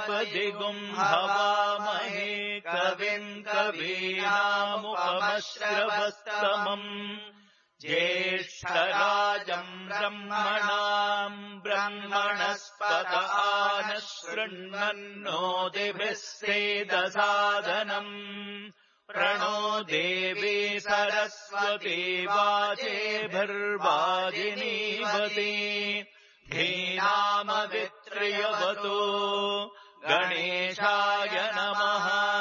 सपदिगुम् हवामहे कविम् कवीनामुपमश्रवस्तमम् ज्येष्ठराजम् ब्रह्मणाम् ब्रह्मणस्पत नः शृण्वन्नोतिभिः सेदसादनम् प्रणो देवी सरस्वती वाजेभिर्वाजिनीवती धीनामवित्र्यवतु गणेशाय नमः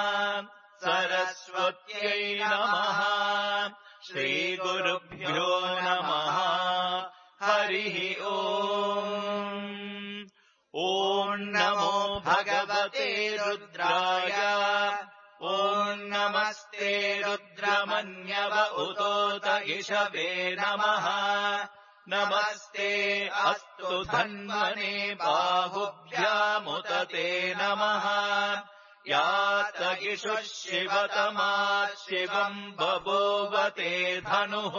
सरस्वत्यै नमः श्रीगुरुभ्यो नमः हरिः ओम् ॐ नमो भगवते रुद्राय ॐ नमस्ते रुद्रमन्यव उतोत इषवे नमः नमस्ते अस्तु धन्वने बाहुभ्यामुत ते नमः यात इषुः शिवतमात् शिवम् बभूवते धनुः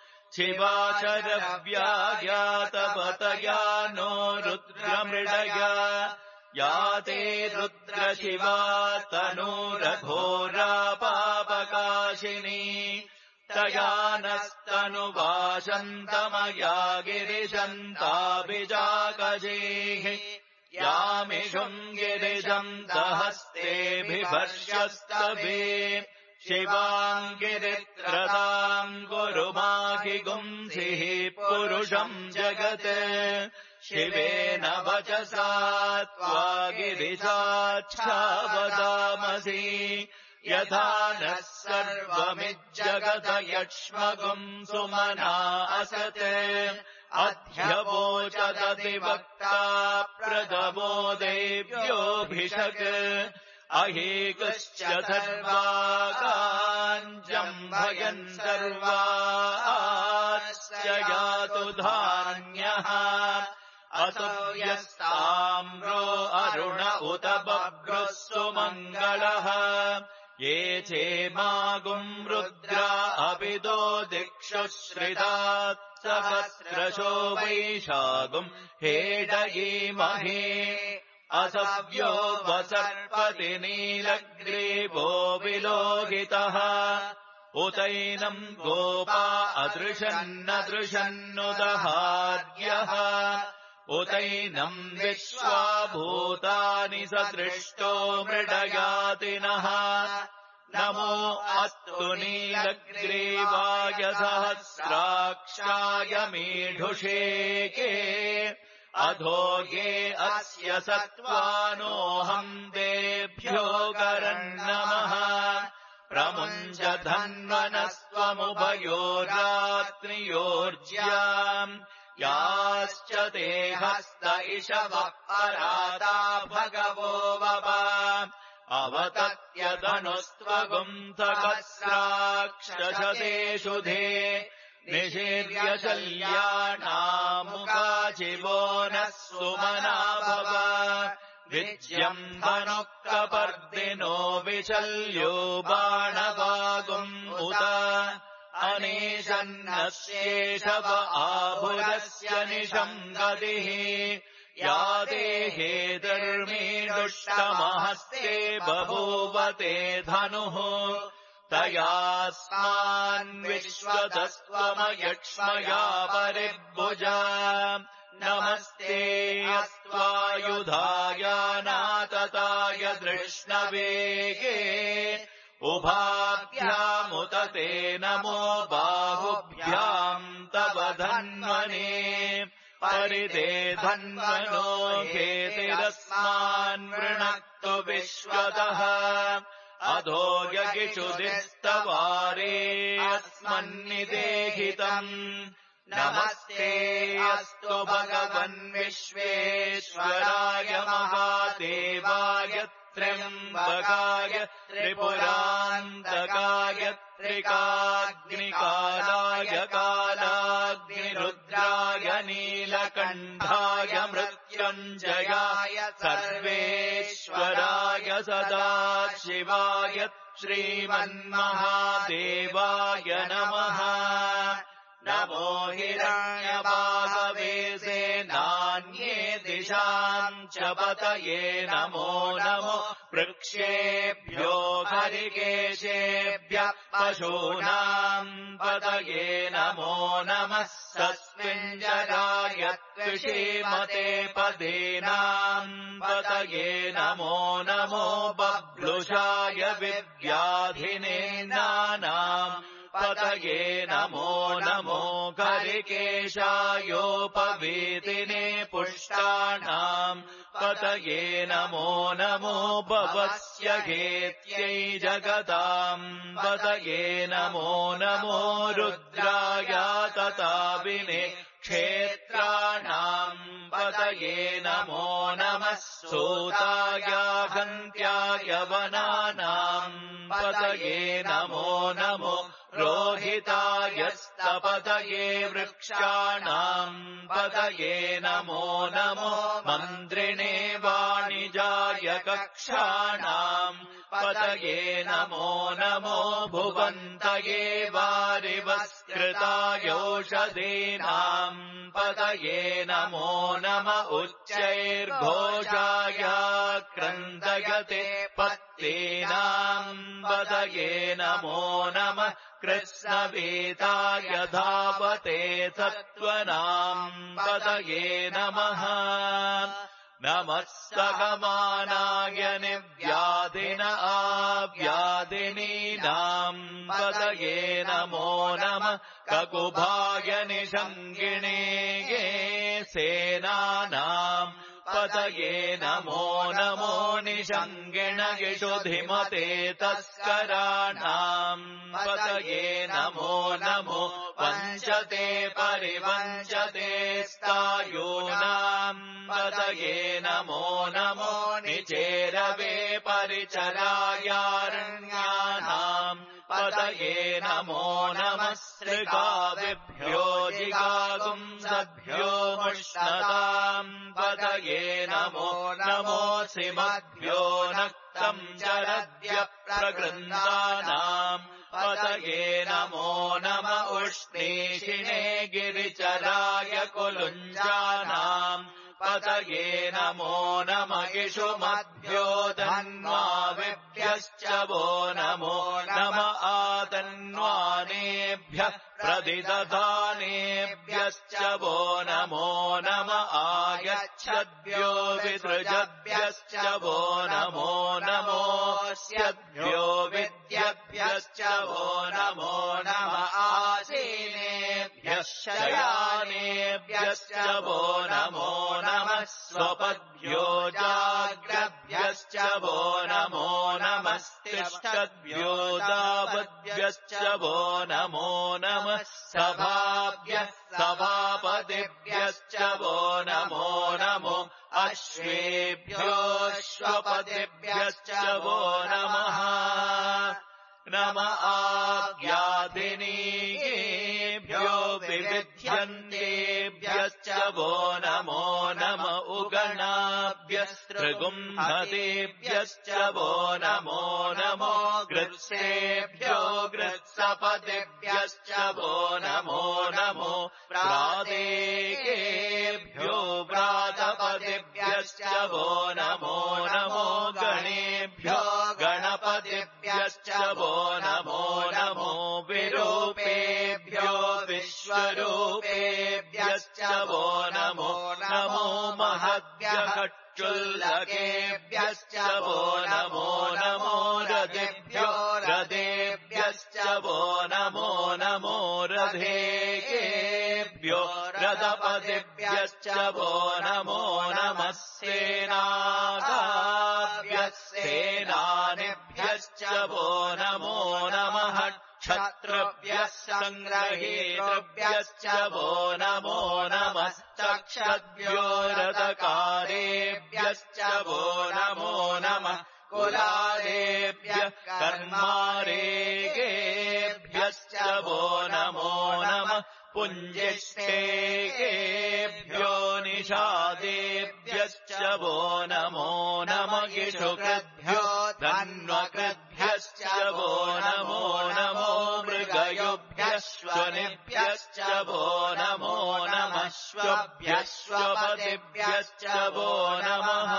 शिवाचरव्यायातपतया नो रुद्रमृडया याते रुद्रशिवा तनूरघोरा पापकाशिनी तया नस्तनुवाशन्तमया गिरिशन्ताभिजाकजेः यामिषुम् गिरिशम् दहस्तेऽभिभर्ष्यस्तवे शिवाम् गिरित्रताम् गुरुमाहिगुंसिः पुरुषम् जगत् शिवेन वचसा त्वा गिरिशाच्छा वदामसि यथा नः सर्वमिज्जगत यक्ष्मगुम् सुमना असत् अध्यवोचदधिवक्ता प्रथमो देव्योऽभिषक् अहेकश्च सर्वाकाञ्जम्भयन् सर्वाश्च यातु धान्यः असो यस्ताम्रो अरुण उत बभ्रुः सुमङ्गलः ये चेमागुम् रुद्रा अभिदो दिक्षुश्रितात् सहस्रशो वैशागुम् हेडयीमहे असव्यो वसर्पति नीलग्रीवो विलोहितः उतैनम् गोपा अदृशन्नदृशन्नुदहार्यः उतैनम् विश्वाभूतानि सदृष्टो मृडयातिनः नमो अस्तु नीलग्रीवाय सहस्राक्षाय मीढुषेके अधोगे अस्य सत्त्वानोऽहम् देभ्यो करन्नमः प्रमुञ्च धन्वनस्त्वमुभयोरात्रियोर्ज्याम् याश्च ते हस्त इषवः पराता भगवो वप अवतत्यतनुस्त्वगुंसहस्राक्षशतेषु धे निषेर्यशल्यानामुकाचिवो नः सुमना भव विज्यम्बनुः कपर्दिनो विशल्यो बाणवागुम् उत अनेशन्नस्येषव आभुरस्य निशम् गतिः या देहे धर्मीदुष्टमहस्ते बभूवते धनुः तयास्मान्विश्वतस्त्वमयक्ष्मया परिभुजा नमस्ते अस्त्वायुधाय नातताय धृष्णवेगे उभाभ्यामुत ते नमो बाहुभ्याम् तव धन्वने परिदे धन्वनो हेतिरस्मान् वृणक्तु विश्वतः अधो यगिषुदिस्तवारे अस्मन्निदेहितम् नमस्ते अस्तु भगवन् विश्वेश्वराय महादेवाय त्र्यम्बकाय त्रिपुरान्तकाय त्रिकाग्निकालाय कालाग्निरुद्राय नीलकण्ठाय मृत्युञ्जयाय सर्वेश्वराय सदाशिवाय श्रीमन्महादेवाय नमः नमो हिरण्यवासवे सेनान्ये दिशाम् च पतये नमो नमो वृक्षेभ्यो हरिकेशेभ्यः पशूनाम् पतये नमो नमः सस्मिञ्जराय त्विषीमते पदीनाम् पतये नमो नमो बभ्लुषाय विव्याधिने नानाम् पतये नमो नमो हरिकेशायोपवीतिने पुष्टाणाम् पतये नमो नमो भवस्य हेत्यै जगताम् पतये नमो नमो रुद्राय तताविने क्षेत्राणाम् पतये नमो नमः सूताय हन्त्याय वनानाम् पतये नमो नमो रोहितायस्तपतये वृक्षाणाम् पतये नमो नमो मन्त्रिणे वाणिजाय कक्षाणाम् पतये नमो नमो भुवन्तये वारिवस्कृतायोषधीनाम् पतये नमो नम उच्चैर्घोषाय क्रन्दयते पत्तीनाम् पतये नमो नमः कृष्णवीताय धावते सत्त्वनाम् पतये नमः नमः सगमानाय निव्याधिन आव्याधिनीनाम् पतये नमो नमः ककुभाय निषङ्गिणे सेनानाम् पतये नमो नमो निषङ्गिणगिषुधिमते तस्कराणाम् पतये नमो नमो वञ्चते परिवञ्चते स्तायूनाम् पतये नमो नमो निचेरवे परिचरायारण्यानाम् पतये नमो नमः सृगाविभ्यो जिगागुंसभ्यो मुष्णताम् पतये नमो नमो सिमभ्यो नक्तम् चरद्य प्रगृन्दानाम् पतये नमो नम उष्णीषिणे गिरिचराय कुलुञ्जानाम् पतये नमो नम इषुमभ्यो धन्वाविभ्यश्च वो नमो नम आतन्वानेभ्यः प्रतिदधानेभ्यश्च वो नमो नम आगच्छद्भ्यो विसृजद्भ्यश्च वो नमो नमोऽस्यद्भ्यो विद्यभ्यश्च वो नमो नम आसीनेभ्यः शयानेभ्यश्च वो नमो नमः स्वपद्भ्यो जाग्रभ्यश्च वो नमो नमस्तिष्ठद्भ्यो दावद्भ्यश्च वो नमो नमः सभाभ्यः सभापतिभ्यश्च वो नमो नमो अश्वेभ्योऽश्वपतिभ्यश्च वो नमः नम आव्याधिनीभ्यो विविध्यन्तेभ्यश्च वो नमो नम उगणाभ्यस्त्रिगुम्हतेभ्यश्च वो नमो नमो गृत्सेभ्यो गृत्सपतिभ्यश्च वो नमो नमो प्रादेकेभ्यो व्रातपतिभ्यश्च वो नमो नमो गणेभ्यो गणपतिभ्यश्च वो नमो नमो विरूपेभ्यो विश्वरूपेभ्यश्च वो नमो नमो महद्भ्यः वो नमो नमो रथेभ्यो रथेभ्यश्च वो नमो नमो रथेभ्यो रथपतिभ्यश्च वो नमो नमः सेनागाभ्यः सेनानिभ्यश्च वो नमो नमः क्षत्रभ्यः सङ्ग्रहेतृभ्यश्च वो नमो नमस्तक्षद्भ्यो रथकारेभ्यश्च वो नमो नमः कुलालेभ्यः कर्मारेभ्यश्च वो नमो नमः पुञ्जिष्ठेभ्यो निषादेभ्यश्च वो नमो नमः इषुकृद्भ्यो धन्वकृद्भ्यश्च वो नमो नमो मृगयुभ्यः श्वनिभ्यश्च वो नमो नमः श्वभ्यः श्वपतिभ्यश्च वो नमः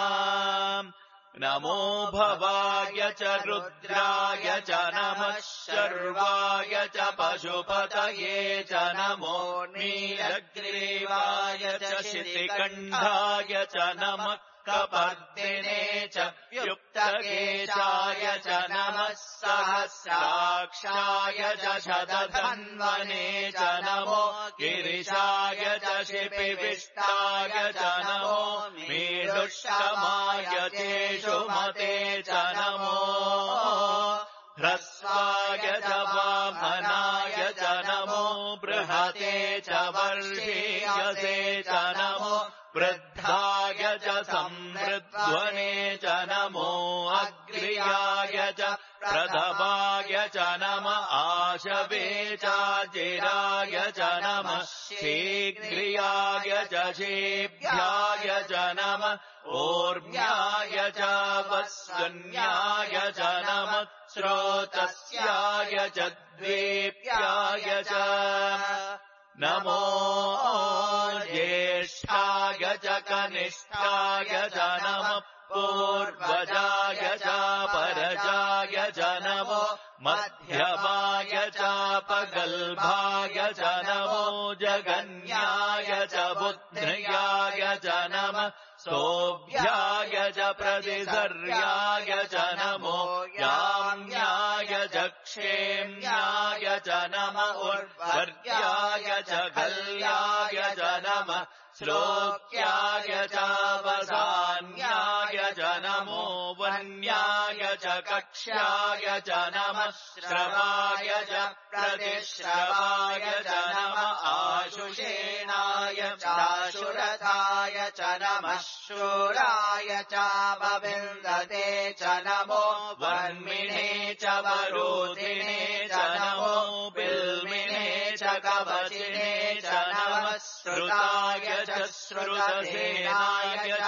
नमो भवाय च रुद्राय च नमः शर्वाय च पशुपतये च नमो नीलग्रीवाय च शितिकण्ठाय च नमः कपर्दिने च युक्तकेशाय च नमः सहस्राक्षाय च शतधन्वने च नमो गिरिशाय च शिपिविष्टाय च नमो मेढुष्टमाय चेषुमते च नमो ह्रस्वाय च वामनाय च नमो बृहते च वर्षीयसे च नमो वृद्धाय च संवृध्वने च नमो अग्र्याय च प्रथमाय च नम आशवे चाचिराय च नमः शीघ्रियाय च शीभ्याय च नमः ऊर्म्याय च वस्वन्याय च नमः श्रोतस्याय च द्वीप्याय च नमो ज्येष्ठाय च कनिष्ठाय च नमः पूर्वजाय च परजाय च नमो मध्यमाय च पगल्भाय च नमो जगन्याय च बुद्ध्याय च नमः सोऽभ्याय च प्रतिसर्याय च नमो याम्याय च क्षेम्याय च नम उर्वर्याय च कल्याय च नमः श्लोक्याय च वसान्याय च नमो वन्याय च कक्ष्याय च नमः श्रवाय च प्रतिश्रवाय च नमः आशुषेणाय चाशुरथाय च नमः शूराय च वविन्दते च नमो वर्मिणे च वरोधिने च नमो बिल्मिने च कवचिने च नमः श्रुताय च श्रुतसेनाय च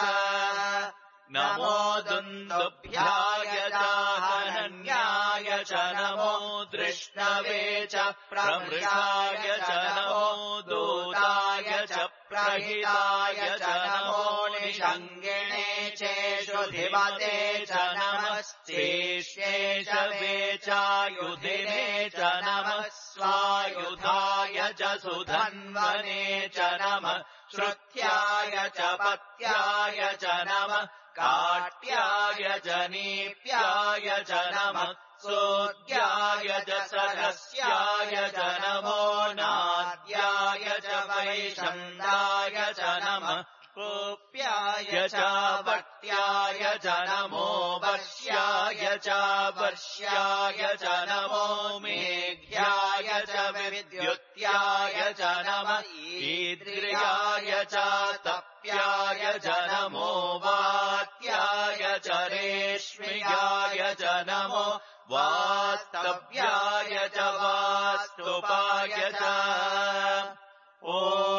नमो दुन्दुभ्याय च हनन्याय च नमो दृष्णवे च प्रमृषाय च नमो दूताय च प्रहिताय च नमो निषङ्गिणे चेषुधिमते च नमः शेषेषवे चायुधिने च नमः स्वायुधाय च सुधन्वने च नमः श्रुत्याय च पत्याय च नमः काट्याय च नीप्याय च नमः सोद्याय च सरस्याय च नमो नाद्याय च वैशन्दाय च नमः कोप्याय च वट्याय च नमो वर्ष्याय च वर्ष्याय च नमो मेघ्याय च विद्युत्याय च नमः ईद्रियाय च तप्याय च नमो वात्याय च रेश्म्याय च नमो वास्तव्याय च वास्तुपाय च ॐ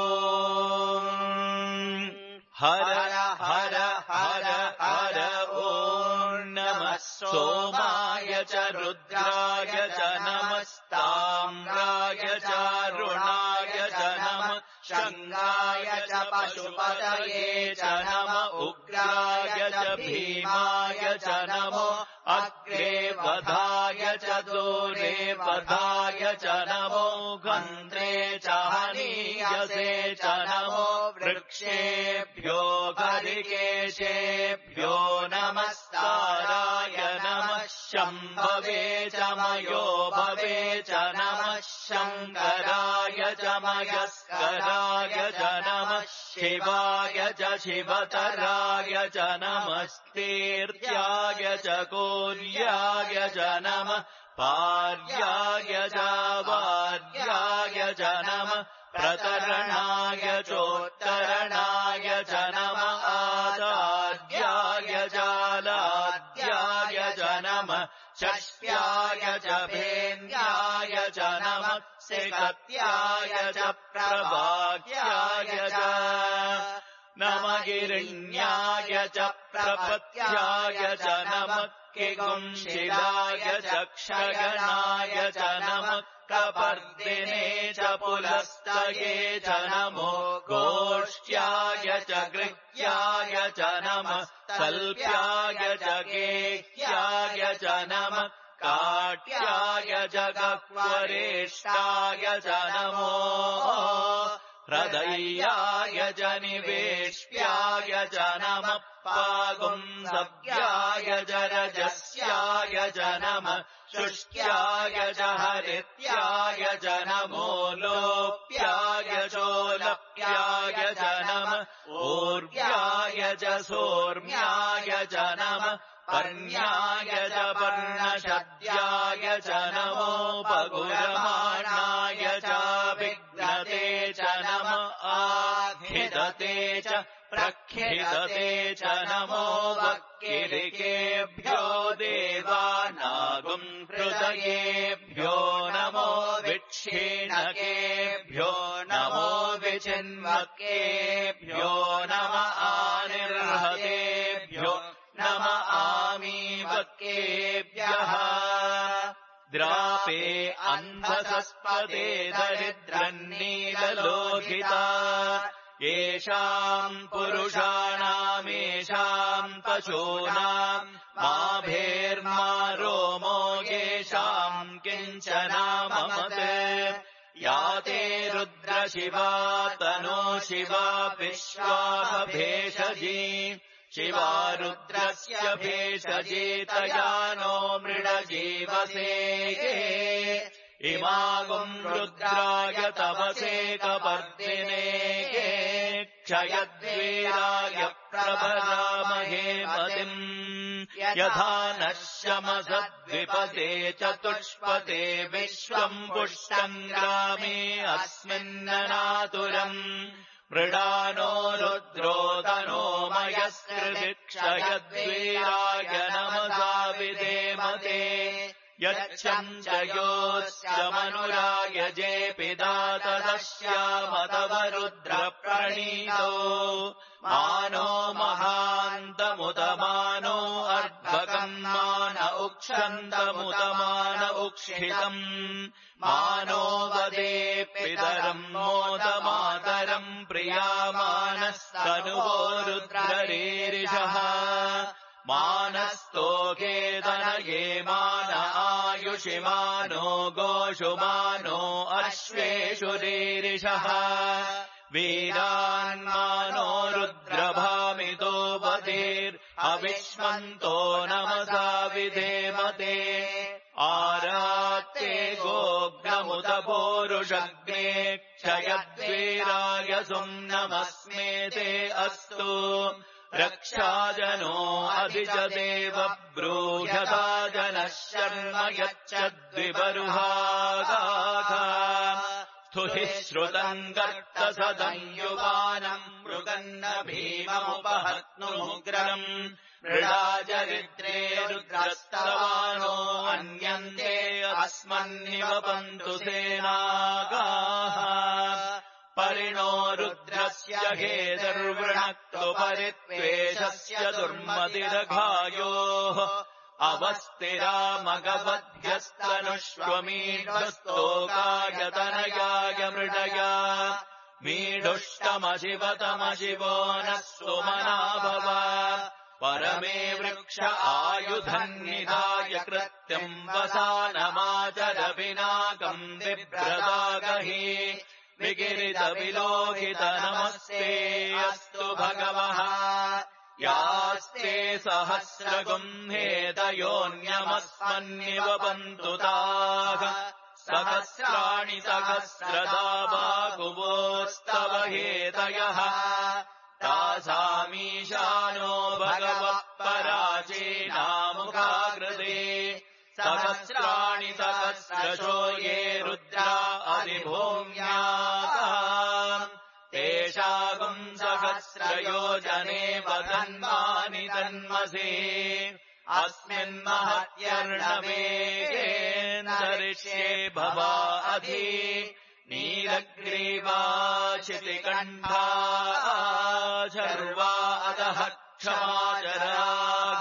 हर हर हर हर ॐ नमः सोमाय च रुद्राय च नमस्ताम्राय च रुणाय च नमः शङ्गाय च पशुपतये च नम उग्राय च भीमाय च नमो अग्रे वधाय च दूरे वधाय च नमो गन्ध्रे च हनीयसे च नमो वृक्षेभ्यो हरिकेशेभ्यो नमस्ताराय नमः शम्भवे च मयो भवे च नमः शङ्कराय च मयस्कराय च नमः शिवाय च शिवतराय च नमस्तीर्थ्याय च कोल्याय च नमः पार्याय च वार्याय च नमः प्रतरणाय चोत्तरणाय च नमः आदाद्याय चालाद्याय च नमः षष्ट्याय च भेन्द्याय च नमः सिकत्याय च प्रभाग्याय च नम गिरिण्याय च प्रपत्याय च नमः किगुंशिलाय च क्षयनाय च नमः कपर्दिने च पुलस्तये च नमो गोष्ट्याय च गृह्याय च नमः कल्प्याय च गेह्याय च नमः काट्याय च गह्वरेष्टाय च नमो हृदय्याय च निवेश्याय च नमः पागुंसव्याय च रजस्याय च नमः शुष्क्याय च हरित्याय च नमो लोप्याय चोलप्याय च नमः ऊर्व्याय च सोर्म्याय च नमः पर्ण्याय च पर्णशद्याय च नमोपगुरमाणाय च विघ्नते च नमः आखिदते च प्रखिदते च नमो वक्किरिकेभ्यो देवानागुम् हृदयेभ्यो नमो विक्षीणकेभ्यो नमो विचिन्वकेभ्यो नम आनिर्हतेभ्यो नम आमीवक्केभ्यः द्रापे अन्धसस्पदे दरिद्रन्नीललोहिता येषाम् पुरुषाणामेषाम् पशूनाम् माभेर्मा रोमो येषाम् किञ्चनाममत् या ते रुद्रशिवा तनो शिवा विश्वाभेषजी शिवा रुद्रस्य भेषजेतया नो मृडजीवसे इमागुम् रुद्राय तवसे कपर्दिने क्षयद्वीराय प्रभरामहे मतिम् यथा नः शमसद्विपदे चतुष्पदे विश्वम् पुष्टम् ग्रामे अस्मिन्ननातुरम् मृडानो रुद्रोदनो मयस्कृति क्षयद्वीराय नमसा विधेमते यच्छम् च योश्च मनुराय जेपिदा तदश्यामतव रुद्रप्रणीतो मानो महान्तमुतमानो अर्भकम् मान उक्षन्तमुतमान उक्षितम् मानो वदे पितरम् मोदमातरम् प्रियामानस्तनुवो रुद्ररीरिषः मानस्तोकेदनये मान आयुषिमानो गोषुमानो अश्वेषु रीरिषः वीरान्मानो रुद्रभामितो वदेर्हविष्मन्तो नमसा विधेमते आरात्ते गोग्नमुत पोरुषग्ने क्षयद्वीराय सुम्नमस्मेते अस्तु रक्षाजनो अधिजदेव ब्रूह्यता जनः शर्म यच्छद्विबरुहागाः स्तुहिः श्रुतम् गर्तसदम् युवानम् मृगन्न भीममुपहत्नुमुग्रम् मृडाजरिद्रे रुद्रस्तवानो अन्यन्ते अस्मन्निवपन्तु सेनागाः परिणो रुद्रस्य हेतुर्वृणक्तु परित्वेषस्य दुर्मतिरघायोः अवस्थिरामगवध्यस्तनुष्वमीढस्तोकायतनयाय मृडया मीढुष्टमशिवतमशिवो नः सुमना भव परमे वृक्ष आयुधन्निधाय कृत्यम् वसानमाचर विनाकम् बिभ्रदागहि विगिरितविलोकित नमस्ते अस्तु भगवः यास्ते सहस्रगुम्हेतयोऽन्यमस्मन्निवपन्तु ताः सहस्राणि सहस्रदा बाहुवोस्तव हेतयः तासामीशानो भगवः पराचीनामुखाकृते सहस्राणि सहस्रशो ये रुद्रा अधिभूम्याः तेषागुम् सहस्रयोजने वदन्मानि तन्मसे अस्मिन्महत्यर्णवेन्दरिष्ये भवा अधि नीलग्रीवाचितिकण्ठा शर्वा अधः क्षमाचराः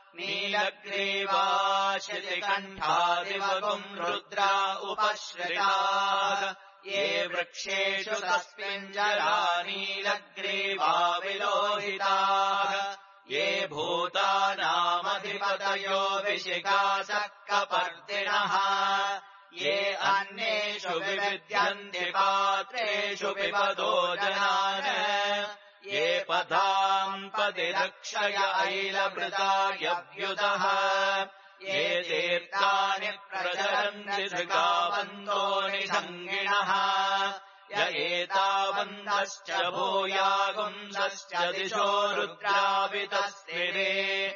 नीलग्रीवाचितिकण्ठादिवगुम् रुद्रा उपश्रिताः ये वृक्षेषु तस्मिञ्जरा नीलग्रीवा विलोहिताः ये भूतानामधिपतयो विशिखासः कपर्दिनः ये अन्येषु विविद्यन्ति पात्रेषु पिबतो जनान् ये पदाम् पदिरक्षय ऐलभृतायव्युतः ये तीर्थानि प्रचरन्ति धृगावन्तो निषङ्गिणः य एतावन्तश्च भूयागुंसश्च दिशो रुद्रावितस्थिरे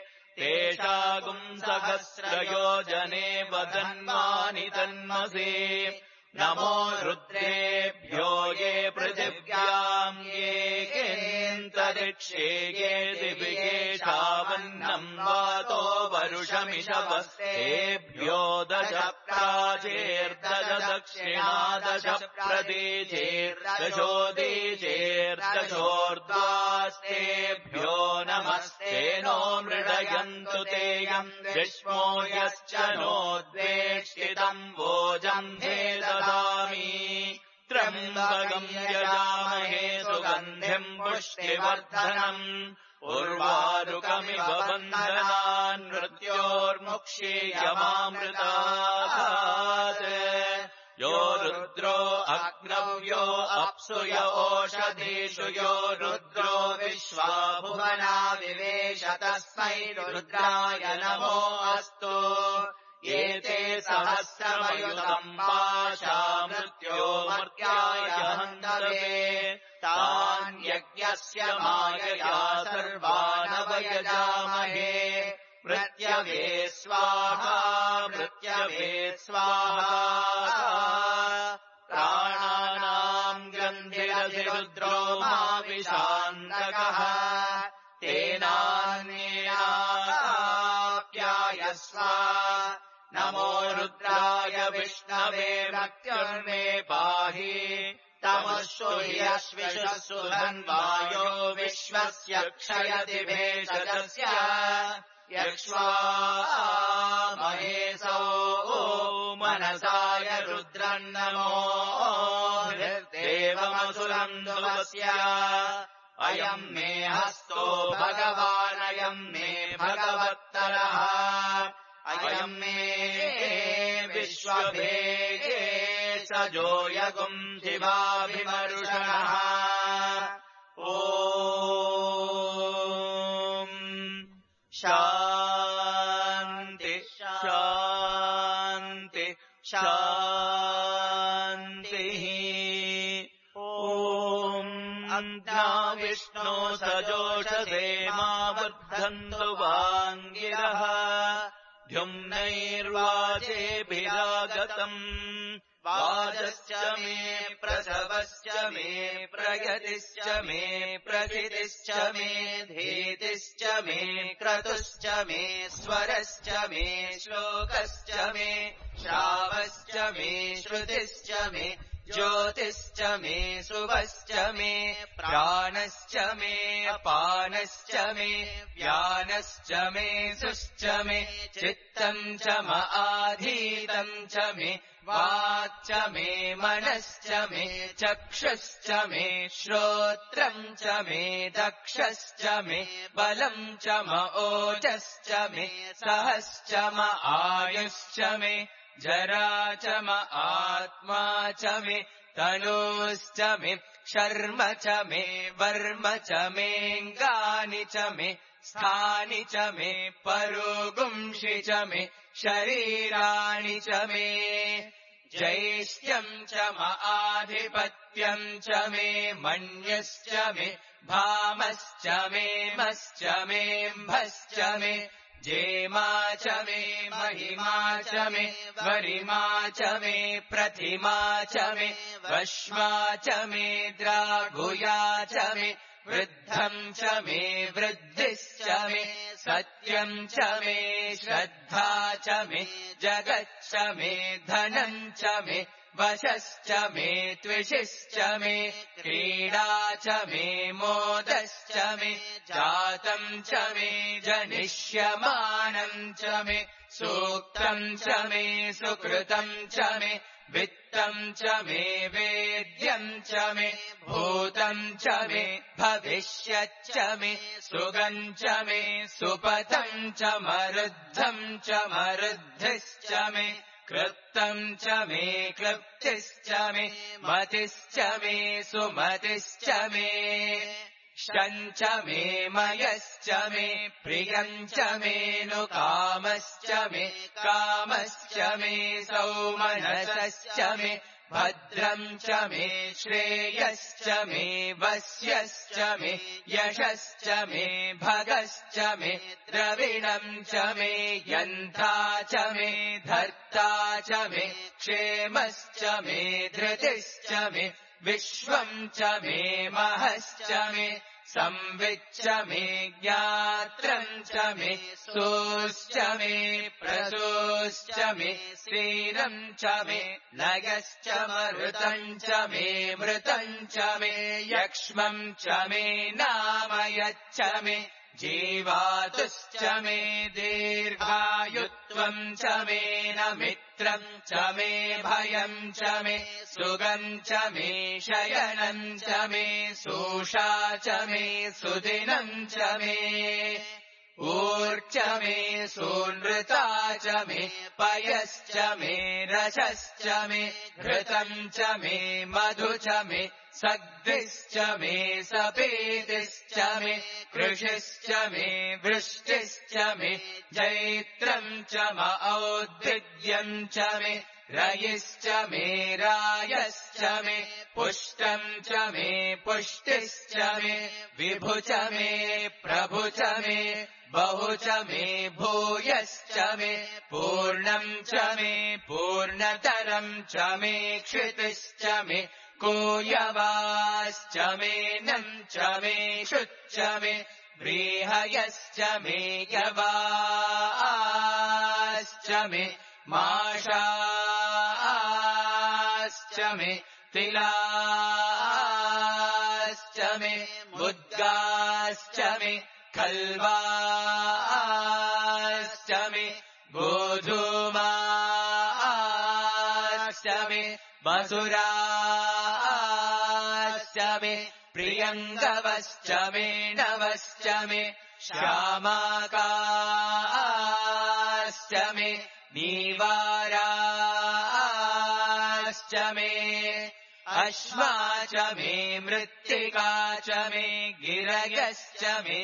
तेषागुंसहस्रयोजने वदन्मानि तन्मसि नमो रुद्रेभ्यो ये पृथिव्याम् ये केऽन्तरिक्षे ये दिवि येषावन्नम् वातो वरुषमिषवस्तेभ्यो दश प्राचेर्दश दक्षिणादश प्रतीचेर्दशोदीचेर्दशोर्ध्वास्तेभ्यो नमस्ते नो मृडयन्तु तेयम् विष्मो यश्च नोद्वेष्टितम् भोजम् ददामि त्र्यम्बकम् यजामहे सुगन्धिम् पुष्टिवर्धनम् उर्वारुकमिव बन्धनान् मृत्योर्मुक्षीयमामृतात् यो रुद्रो अग्नव्यो अप्सु य ओषधीषु यो रुद्रो विश्वा भुवना विवेश तस्मै रुद्राय नमो अस्तु एते सहस्रमयुतम् पाशा मृत्यो मर्त्याय हन्तवे तान् यज्ञस्य मायया सर्वानवयजामहे मृत्यवे स्वाहा मृत्यवे स्वाहा प्राणानाम् ग्रन्थिरधिरुद्रो माविशान्तकः तेनान्येनाप्यायस्व नमो रुद्राय विष्णवे मृत्युर्मे पाहि तमुष्षुह्यश्विषु धन्वायो विश्वस्य क्षयति भेषजस्य यक्ष्वा महेशो मनसाय रुद्रन्नमो देवमसुरम् दुवस्य अयम् मे हस्तो भगवानयम् मे भगवत्तरः अयम् मे विश्वभेजे सजो यगुम् शिवाभिमरुषणः ॐ शान्ति शान्ति शान्तिः ॐ अन्त्या विष्णो सजोषधे मा वर्धन्तु वाङ्गिरः द्युम्नैर्वाचेभिरागतम् वाजश्च मे प्रसवश्च मे प्रगतिश्च मे प्रथितिश्च मे धीतिश्च मे क्रतुश्च मे स्वरश्च मे श्लोकश्च मे श्रावश्च मे श्रुतिश्च मे ज्योतिश्च मे शुभश्च मे प्राणश्च मे अपानश्च मे व्यानश्च मे सुश्च मे चित्तम् च म आधीतम् च मे वाक्च मे मनश्च मे चक्षुश्च मे श्रोत्रम् च मे दक्षश्च मे बलम् च म ओजश्च मे सहश्च म आयुश्च मे जरा च म आत्मा च मे तनूश्च मे शर्म च मे वर्म च मेऽङ्गानि च मे स्थानि च मे परोगुंषि च मे शरीराणि च मे जैष्ठ्यम् च म आधिपत्यम् च मे मन्यश्च मे भामश्च मे मश्च मेऽम्भश्च मे जेमा च मे महिमा च मे वरिमा च मे प्रतिमा च मे वश्मा च मे द्राघुया च मे वृद्धम् च मे वृद्धिश्च मे सत्यम् च मे श्रद्धा च मे जगच्च मे धनम् च मे वशश्च मे त्विषिश्च मे क्रीडा च मे मोदश्च मे जातम् च मे जनिष्यमानम् च मे सूक्तम् च मे सुकृतम् च मे वित्तम् च मे वेद्यम् च मे भूतम् च मे भविष्यच्च मे सुगम् च मे सुपथम् च मरुद्धम् च मरुद्धिश्च मे कृत्तम् च मे क्लृप्तिश्च मे मतिश्च मे सुमतिश्च मे शञ्च मे मयश्च मे प्रियम् च मे नु कामश्च मे कामश्च मे सौमनसश्च मे भद्रम् च मे श्रेयश्च मे वस्यश्च मे यशश्च मे भगश्च मे द्रविणम् च मे यन्था च मे धर्ता च मे क्षेमश्च मे धृतिश्च मे विश्वम् च मे महश्च मे संविच्च मे ज्ञात्रम् च मे सोश्च मे प्रसोश्च मे श्रीरम् च मे लयश्च मरुतम् च मे मृतम् च मे यक्ष्मम् च मे नामयच्च मे जीवातुश्च मे दीर्घायुत्वम् च मे न मित्रम् च मे भयम् च मे सुगम् च मे शयनम् च मे सूषा च मे सुदिनम् च मे ऊर्च मे सूनृता च मे पयश्च मे रसश्च मे घृतम् च मे मधु च मे सग्धिश्च मे सपेतिश्च मे कृषिश्च मे वृष्टिश्च मे जैत्रम् च म औद्भिद्यम् च मे रयिश्च मे रायश्च मे पुष्टम् च मे पुष्टिश्च मे विभु च मे प्रभु च मे बहु च मे भूयश्च मे पूर्णम् च मे पूर्णतरम् च मे क्षितिश्च मे कोयवाश्च मे नम् च मे शुच्च मे व्रीहयश्च मे यवाश्च मे माषाश्च मे तिलाश्च मे मुद्गाश्च मे खल्वाश्च मे गोधूमाश्च मे मसुराश्च मे प्रियङ्गवश्च मे नवश्च मे श्यामाकाश्च मे नीवाराश्च मे अश्मा च मे मृत्तिका च मे गिरयश्च मे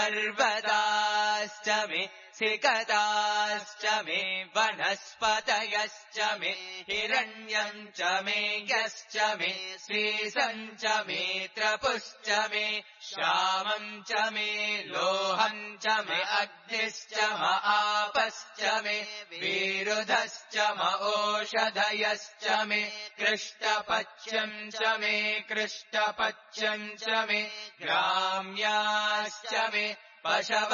पर्वताश्च मे सिकताश्च मे वनस्पतयश्च मे हिरण्यम् च मे यश्च मे श्रीसम् च मे त्रपुश्च मे श्यामम् च मे लोहम् च मे अग्निश्च म आपश्च मे विरुधश्च म ओषधयश्च मे कृष्टपच्यम् च मे कृष्टपच्यम् च मे ग्राम्याश्च मे पशव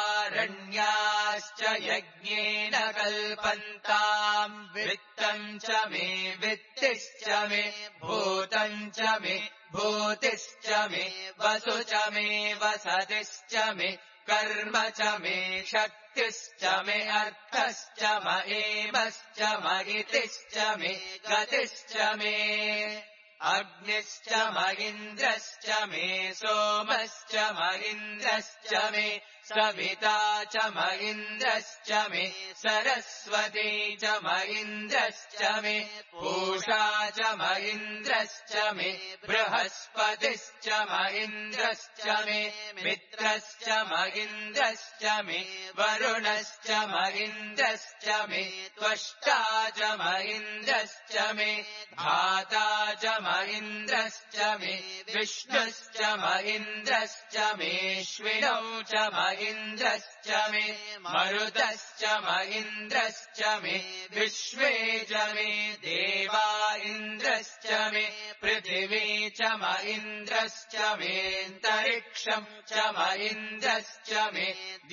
आरण्याश्च यज्ञेन कल्पन्ताम् वित्तम् च मे वित्तिश्च मे भूतम् च मे भूतिश्च मे वसु च मे वसतिश्च मे कर्म च मे शक्तिश्च मे अर्थश्च म एमश्च म इतिश्च मे गतिश्च मे अग्निश्च महीन्द्रश्च मे सोमश्च महीन्द्रश्च मे सविता च महीन्द्रश्च मे सरस्वती च महीन्द्रश्च मे पूषा च महीन्द्रश्च मे बृहस्पतिश्च महीन्द्रश्च मे मित्रश्च महीन्द्रश्च मे वरुणश्च महीन्द्रश्च मे त्वष्टा च महीन्द्रश्च मे धाता च महीन्द्रश्च मे विष्णुश्च महीन्द्रश्च मेऽश्विनौ च महीन्द्रश्च मे मरुतश्च महीन्द्रश्च मे विश्वे च मे देवा इन्द्रश्च मे पृथिवी च महीन्द्रश्च मेऽन्तरिक्षम् च महीन्द्रश्च मे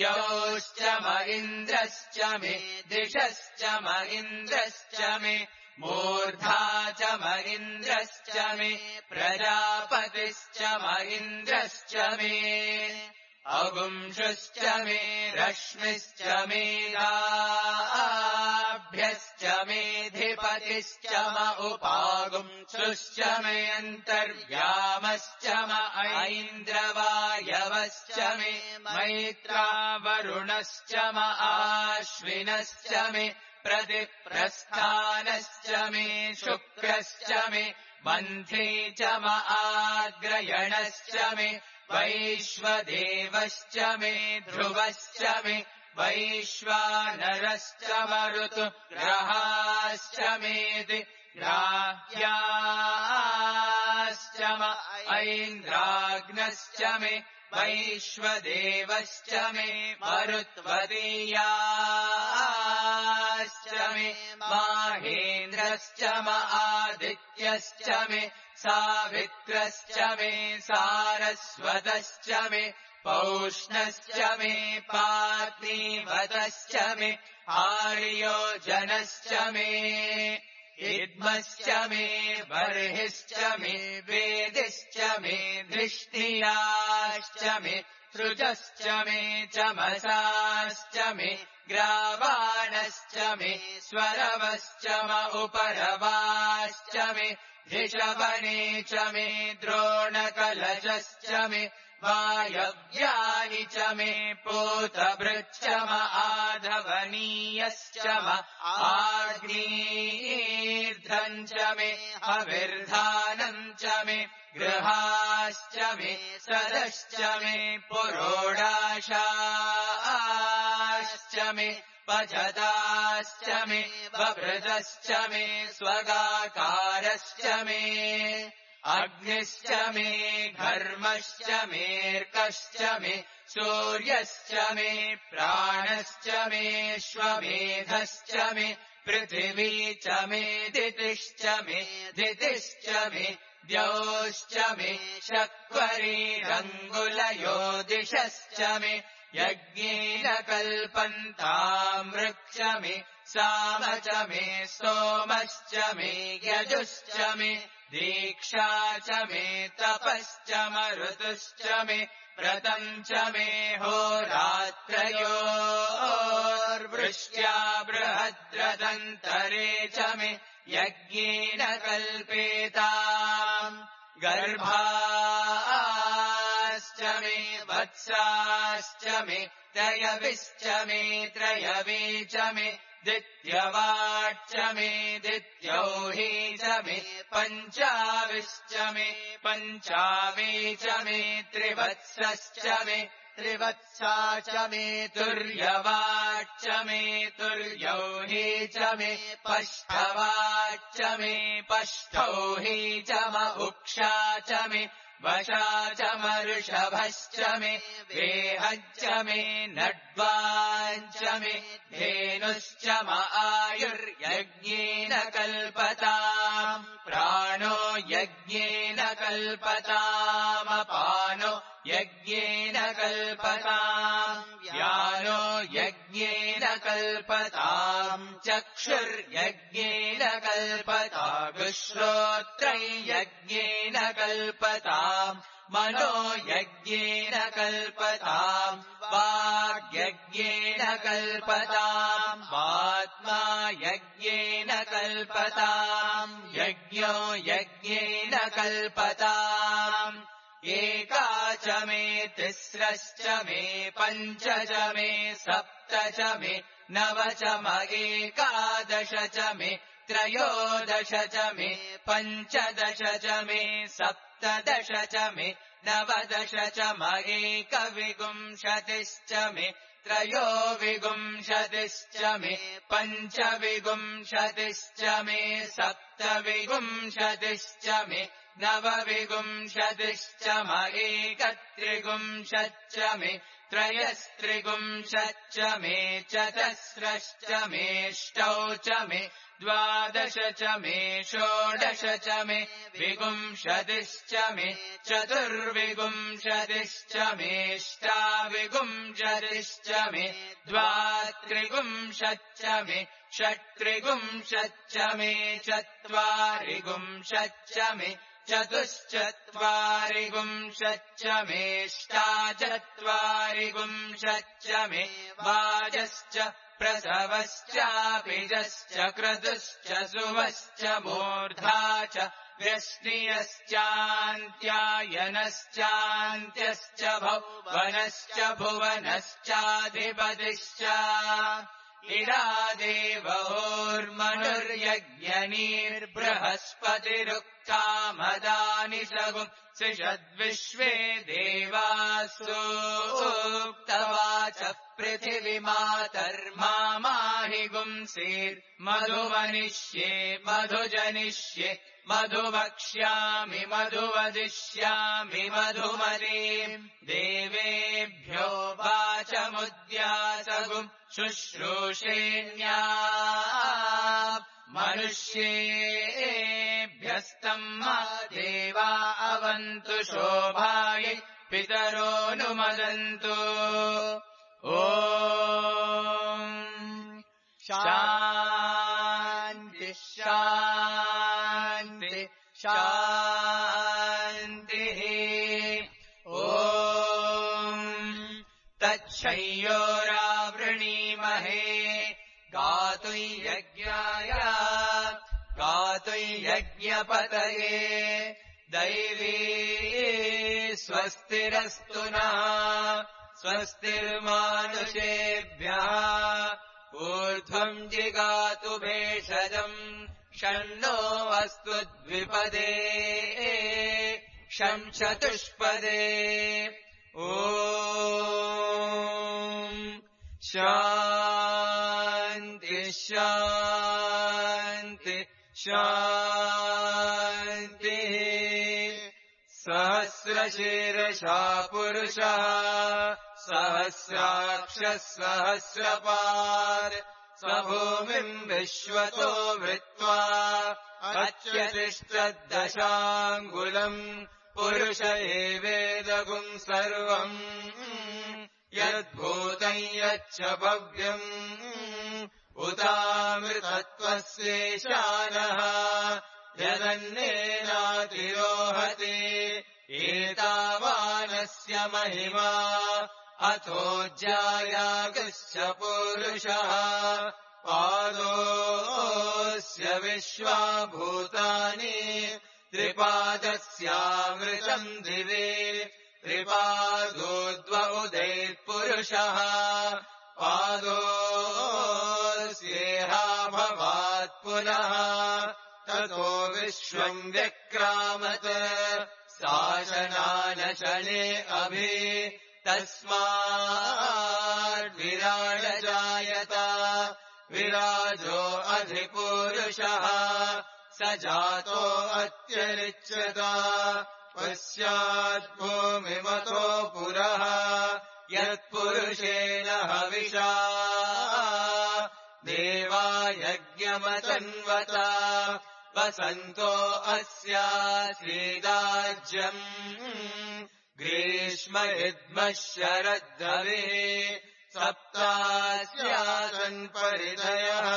द्यौश्च महीन्द्रश्च मे दिशश्च महीन्द्रश्च मे मूर्धा च म इन्द्रश्च मे प्रजापतिश्च म इन्द्रश्च मे अगुंशुश्च मे रश्मिश्च मेधाभ्यश्च मेधिपतिश्च म उपागुंशुश्च मे अन्तर्यामश्च म ऐन्द्रवायवश्च मे मैत्रावरुणश्च म आश्विनश्च मे प्रतिप्रस्थानश्च मे शुक्रश्च मे मन्थे च म आग्रयणश्च मे वैश्वदेवश्च मे ध्रुवश्च मे वैश्वानरश्च मरुतुग्रहाश्च मेति ग्राह्याश्च म ऐन्द्राग्नश्च मे वैश्वदेवश्च मे मरुत्वदीयाश्च मे माहेन्द्रश्च म आदित्यश्च मे सावित्रश्च मे सारस्वतश्च मे पौष्णश्च मे पार्थिवतश्च मे आर्योजनश्च मे इद्मश्च मे बर्हिश्च मे वेदिश्च मे धृष्णियाश्च मे सृजश्च मे चमसाश्च मे ग्रावाणश्च मे स्वरवश्च म उपरवाश्च मे ऋषवने च मे द्रोणकलशश्च मे वायव्यानि च मे पूतभृच्च म आधवनीयश्च म आग्नीर्ध्रम् च मे हविर्धानम् च मे गृहाश्च मे सदश्च मे पुरोडाशाश्च मे पचदाश्च मे ववृतश्च मे स्वगाकारश्च मे अग्निश्च मे घर्मश्च मेऽर्कश्च मे सूर्यश्च मे प्राणश्च मेऽश्वमेधश्च मे पृथिवी च मे दितिश्च मे धितिश्च मे द्यौश्च मे शक्वरीरङ्गुलयो दिशश्च मे यज्ञेन कल्पन्तामृक्ष मे साम च मे सोमश्च मे यजुश्च मे दीक्षा च मे तपश्च मरुतुश्च मे व्रतम् च मे होरात्रयोर्वृष्ट्या बृहद्रदन्तरे च मे यज्ञेन कल्पेताम् गर्भाश्च मे वत्साश्च मे त्रयविश्च मे त्रयवे च मे दित्यवाच्च मे दित्यौही च मे पञ्चाविश्च मे पञ्चावे च मे त्रिवत्सश्च मे त्रिवत्सा च मे तुर्यवाच्च मे तुर्यौही च मे पष्ठवाच्च मे पष्ठौही च म उक्षा च मे वशा च मऋषभश्च मे वेहच्च मे नड्वाञ्च मे धेनुश्च म आयुर्यज्ञेन कल्पताम् प्राणो यज्ञेन कल्पतामपानो यज्ञेन कल्पताम् व्यानो यज्ञेन कल्पताम् चक्षुर्यज्ञेन कल्पतागुश्रोत्रै यज्ञेन कल्पताम् मनो यज्ञेन कल्पताम् वाग्यज्ञेन कल्पताम् आत्मा यज्ञेन कल्पताम् यज्ञो यज्ञेन कल्पताम् एका च मे तिस्रश्च मे पञ्च च मे सप्त च मे नव च म एकादश च मे त्रयोदश च मे पञ्चदश च मे सप्तदश च मे नवदश च म एकविंशतिश्च मे त्रयोविंशतिश्च मे पञ्चविंशतिश्च मे सप्तविंशतिश्च मे नवविंशतिश्च म एकत्रिंशच्च मे त्रयस्त्रिगुंशच्च मे चतस्रश्च मेष्टौ च मे द्वादश च मे षोडश च मे विगुंशतिश्च मे चतुर्विगुंशतिश्च मेष्टाविगुंशतिश्च मे द्वात्रिगुंशच्च मे षट्त्रिगुंशच्च मे चत्वारिगुंशच्च मे चतुश्चत्वारिगुंशच्च मेष्टाचत्वारिगुंशच्च मे वाजश्च प्रसवश्चापिजश्च क्रतुश्च सुवश्च मूर्धा च व्यष्णियश्चान्त्यायनश्चान्त्यश्च भुवनश्च भुवनश्चाधिपतिश्च इडादेवहोर्मनुर्यज्ञनीर्बृहस्पतिरुक्तामदानि सगुं सिषद्विश्वे देवासूक्तवाच पृथिवीमातर्माहि गुंसीर्मधुवनिष्ये मधुजनिष्ये मधुवक्ष्यामि मधुवदिष्यामि मधुमतीम् देवेभ्यो वाचमुद्यासगुम् शुश्रूषेण्या मनुष्येभ्यस्तम् मा देवा अवन्तु शोभायै पितरोऽनुमदन्तु ॐ शान्ति शान्ति शान्तिः ॐ तच्छयोरावृणीमहे गातुयज्ञपतये दैवी स्वस्तिरस्तु नः स्वस्तिर्मानुषेभ्यः ऊर्ध्वम् जिगातु भेषजम् षण्णो अस्तु द्विपदे शं चतुष्पदे ॐ शान्ति शान्ति शान्तिः सहस्रशीर्षा पुरुषः सहस्राक्षः सहस्रपात् स भूमिम् विश्वतो वृत्वा अत्यतिष्ठद्दशाङ्गुलम् पुरुष एवेदगुम् सर्वम् यद्भूतम् यच्च भव्यम् उतामृतत्वस्येशानः यदन्नेनातिरोहति एतावानस्य महिमा अथो ज्यायागश्च पुरुषः पादोऽस्य विश्वाभूतानि त्रिपादस्यामृतम् दिवे त्रिपादो उदैपुरुषः पादोऽस्येहा भवात् पुनः ततो विश्वम् व्यक्रामत् शासनानशने अभि तस्माद्विराजजायत विराजो अधिपुरुषः स जातो अत्यरिच्यत पश्चाद्भूमिमतो पुरः यत्पुरुषेण हविषा देवा यज्ञमतन्वत वसन्तो अस्यासीदाज्यम् ग्रीष्म इद्मः शरद्धविः सप्तास्यासन् परिधयः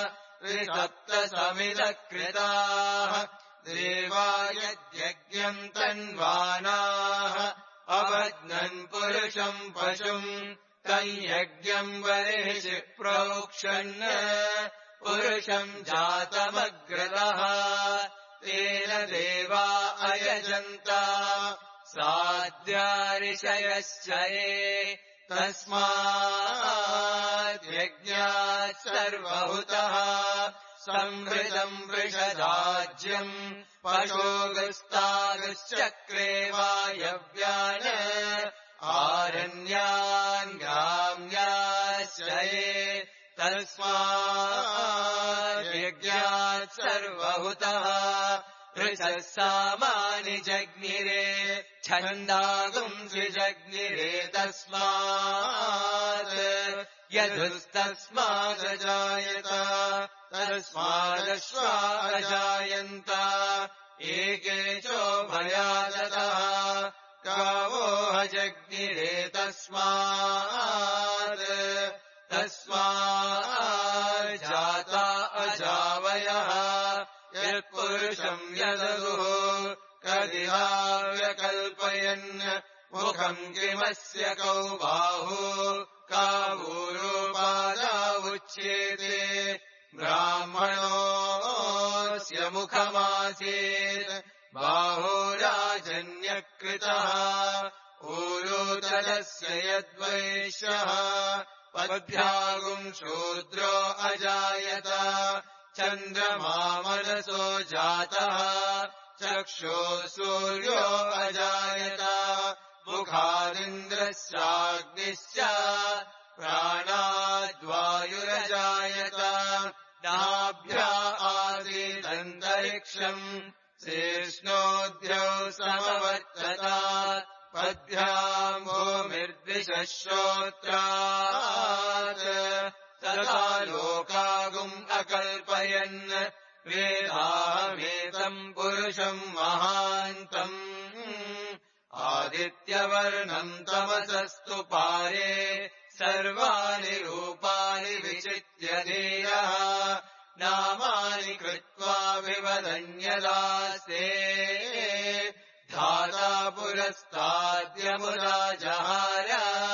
त्रिसप्तसमिदकृताः देवा यद्यज्ञम् तन्वानाः अबध्नन् पुरुषम् पशुम् तञ्यज्ञम् बर्हिषि प्रोक्षन् पुरुषम् जातमग्रतः तेन देवा अयजन्त साध्या ऋषयश्च ये तस्माद्यज्ञात् सर्वहुतः संवृतम् वृषदाज्यम् पशोगस्तागश्चक्रे वायव्यान् आरण्यान् ग्राम्याश्च ये तस्माद्यज्ञात् सर्वहुतः ऋषः सामानि जज्ञिरे छन्दागुंसि जज्ञिरे तस्मात् यजुस्तस्मादजायत तस्मादश्वा अजायन्त एके चोभयादतः गावो जज्ञिरे तस्मात् तस्माज्जाता अजावयः यत्पुरुषम् यदगुः कदिहाव्यकल्पयन् मुखम् किमस्य कौ बाहु कावूरोपादावुच्येते ब्राह्मणोऽस्य मुखमासीत् बाहोराजन्यकृतः ऊरोतलस्य यद्वैश्यः पद्भ्यागुम् शूद्रो अजायत चन्द्रमा मनसो जातः चक्षुः सूर्यो अजायत मुखादिन्द्रश्चाग्निश्च प्राणाद्वायुरजायत नाभ्या आसीदन्तरिक्षम् शेष्णोऽद्यौ समवर्तत पद्भ्याम् भूमिर्द्विषश्रोत्रात् तथा लोकागुम् अकल्पयन् वेदाहमेतम् पुरुषम् महान्तम् आदित्यवर्णम् तमसस्तु पारे सर्वाणि रूपाणि विचित्य धीरः नामानि कृत्वा विवदन्यदास्ते धाता पुरस्ताद्यमुदा जहार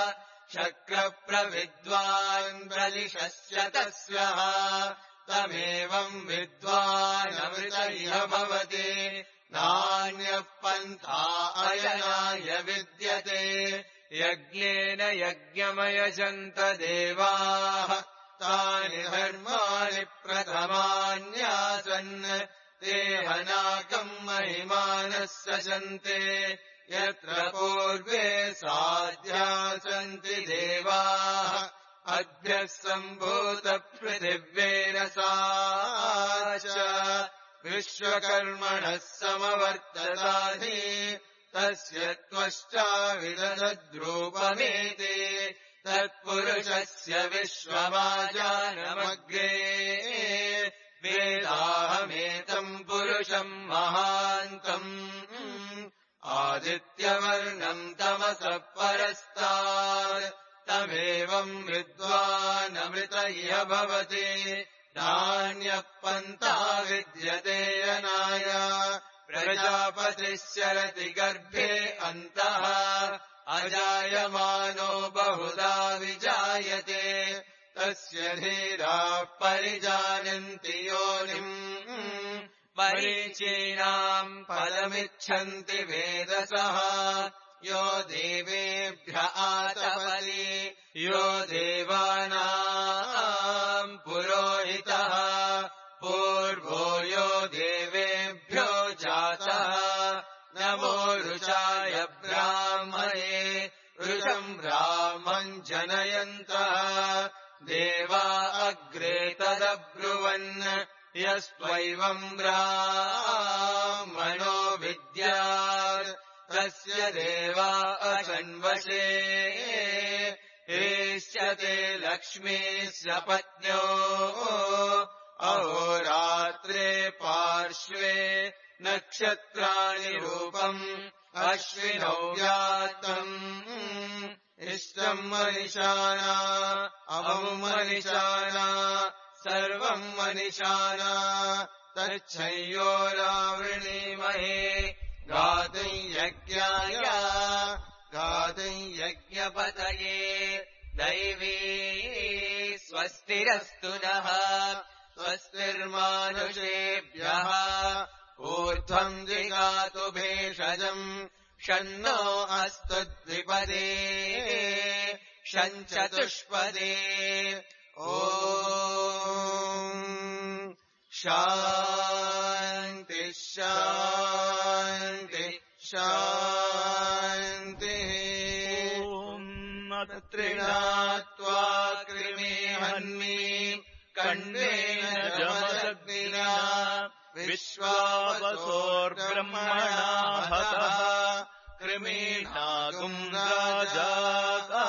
शक्रप्रविद्वान् प्रदिशस्य तस्यः तमेवम् विद्वानमृतैः भवति नान्यः पन्था अयनाय विद्यते यज्ञेन यज्ञमयजन्त देवाः तानि धर्माणि प्रथमान्यासन् ते हनाकम् महिमानः सजन्ते यत्र पूर्वे साध्यासन्ति देवाः अद्भ्यः सम्भूतपृथिव्यैरसा च विश्वकर्मणः समवर्ततानि तस्य त्वष्टाविदधद्रूपमेति तत्पुरुषस्य विश्वमाजानमग्रे वेदाहमेतम् पुरुषम् महान्तम् आदित्यवर्णम् तमसः परस्तात् तमेवम् विद्वानमृतैः भवति नान्यः पन्था विद्यते यनाय प्रजापतिः शरति गर्भे अन्तः अजायमानो बहुधा विजायते तस्य धीराः परिजानन्ति योनिम् मरीचीनाम् फलमिच्छन्ति वेदसः यो देवेभ्य आतपति यो देवानाम् पुरोहितः पूर्वो यो देवेभ्यो जातः नमो ऋचाय ब्राह्मणे ऋषम् ब्राह्मम् जनयन्तः देवा अग्रे तदब्रुवन् यस्त्वैवम् ब्राह्मणो विद्यात् तस्य देवा अशन्वशे एष्यते लक्ष्मीस्य पत्न्यो अहोरात्रे पार्श्वे नक्षत्राणि रूपम् अश्विनौ व्यात्तम् इष्टम् मनिषाणा अमुम् मनिषाणा सर्वम् मनिषाणा तच्छयोरावृणीमहे गातुम् यज्ञाय गातुम् यज्ञपतये दैवी स्वस्तिरस्तु नः स्वस्तिर्मानुषेभ्यः ऊर्ध्वम् जिगातु भेषजम् शन्नो अस्तु द्विपदे शञ्चतुष्पदे ॐ शान्ति शान्ति शान्तिः तृणात्वा कृमेहन्मि कण्डेन जमदग्निना विश्वावसोर्ब्रह्मणा हतः कृमीणागुम् राजाका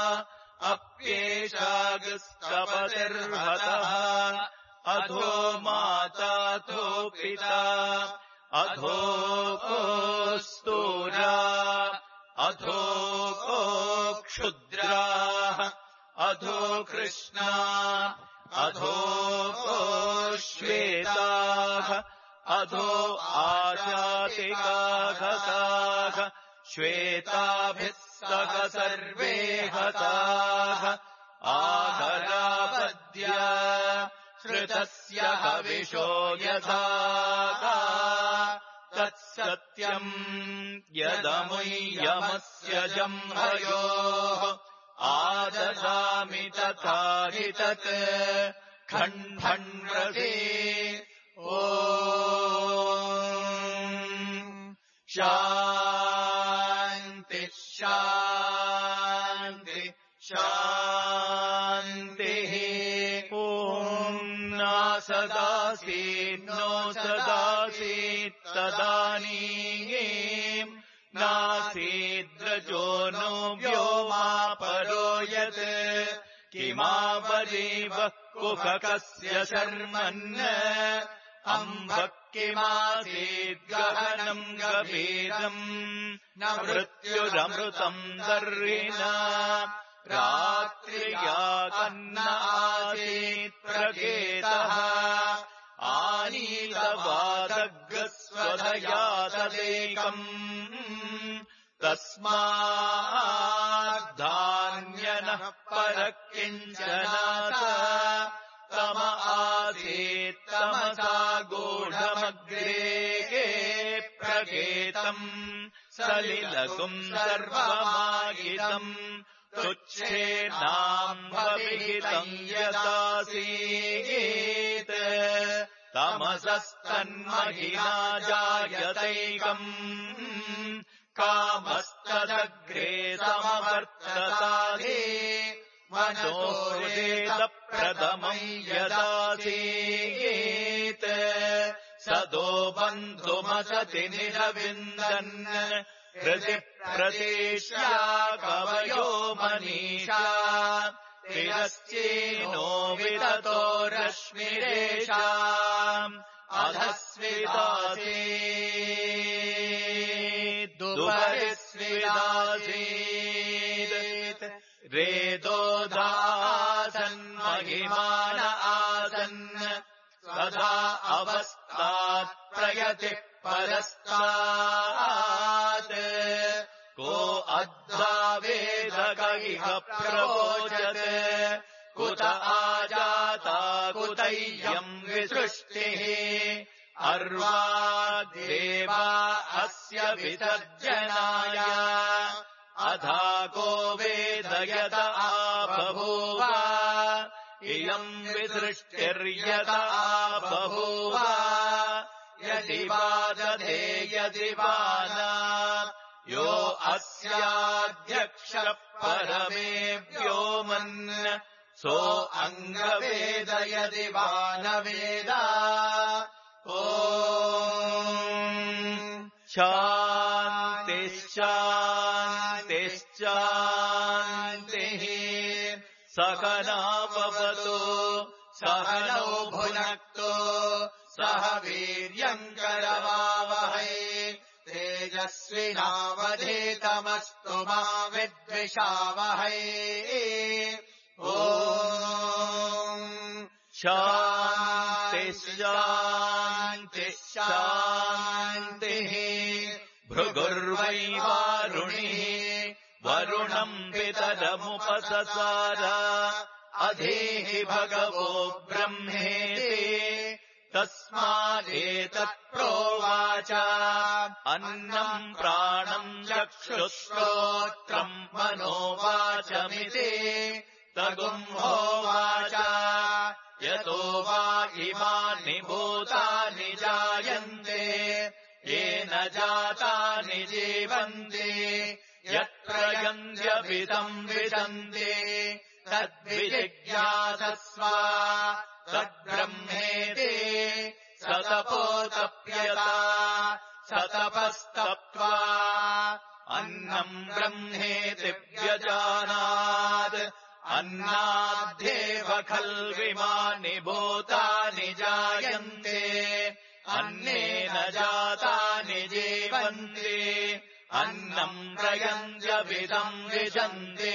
अप्येषागस्तपतिर्हतः अधो माताथो पिता अधो को स्तूरा अधो को क्षुद्राः अधो कृष्णा अधो को श्वेताः अधो आशातिकाघकाः श्वेताभिः सह सर्वे हताः आहरावद्या श्रुतस्य हविषो यथाका तत्सत्यम् यदमुय्यमस्य जम्भयोः आददामि तथा हि तत् खण्डन्रसे ॐ शान्ति शान्ति शान्तिः ॐ नासदासीन्नो सदासीत् तदानीम् नासीद्रजो नो व्योमापरो यत् किमावदेवः कुहकस्य शर्मन् अम्भः किमासीद्गहनम् गभीरम् न मृत्युरमृतम् दर्हिणा रात्र्या कन्न आसीत् प्रकेतः आनीतवादग्रस्वधया तदेकम् तस्माद्धान्यनः परः किञ्चनाथ तम आसीत् तमसा गूढमग्रे प्रकेतम् सलिलगुम् सर्वमाहितम् तुच्छेनाम्भविहितम् यदासीत् तमसस्तन्महिना जायतैकम् कामस्तदग्रे समवर्ततादे मनोरेतप्रथमम् यदासीत् सदो बन्धुमसति निरविन्दन् हृदि प्रदेश्या कवयो मनीषा तिरश्चीनो विततो रश्मिरेषाम् अधस्विदासीद् रेदोदासन्महिमान आसन् सदा अवस्थात् प्रयतिः परस्तात् को अद्धावेदक इह प्रवोचत् कुत आजाता कुतैयम् विसृष्टिः अर्वाग्देवा अस्य विसर्जनाय अधा को वेदयत आबभूव इयम् विसृष्टिर्यत आबभूव यदि वा दधे यदि वा न यो अस्याध्यक्षः परमे व्योमन् सो अङ्गवेद यदि वा न वेद ॐ शान्तिश्शान्तिश्शान्तिः सहनाववतु सहनौ भुनक्तु सह वीर्यम् करवावहै तेजस्विनावधीतमस्तु मा विद्विषावहै ॐ शान्तिश्शान्तिश्शान्तिः भृगुर्वै वारुणिः वरुणम् पितरमुपससार अधीहि भगवो ब्रह्मेति तस्मादेतत्प्रोवाच अन्नम् प्राणम् चक्षुश्रोत्रम् मनोवाचमिति तगुम्होवाच यतो वा इमानि भूतानि जायन्ते येन जातानि जीवन्ति यत्र यन्त्यभितम् विशन्ति तद्विजिज्ञासस्व तद्ब्रह्मेति सतपोतप्यता सतपस्तप्त्वा अन्नाद्येव खल्विमानि भूतानि जायन्ते अन्नेन जातानि जीवन्ति अन्नम् प्रयन्त्यभिदम् विशन्ते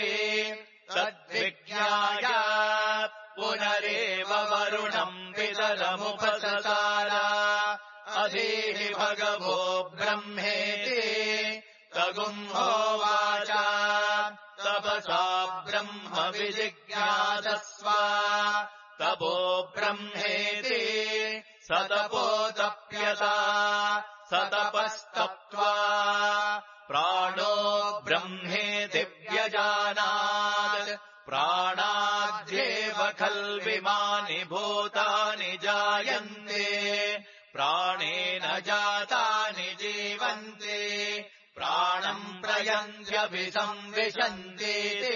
तद्विज्ञाय पुनरेव वरुणम् पितरमुपससार अधीहि भगवो ब्रह्मेति तगुम्होवाच तपसा ब्रह्म विजिज्ञासस्व तपो ब्रह्मेति सतपोतप्यता सतपस्तप्त्वा प्राणो ब्रह्मेति व्यजानात् प्राणाद्येव खल्विमानि भूतानि जायन्ते प्राणेन जातानि जीवन्ते प्राणम् प्रयन्त्यभिसंविशन्ते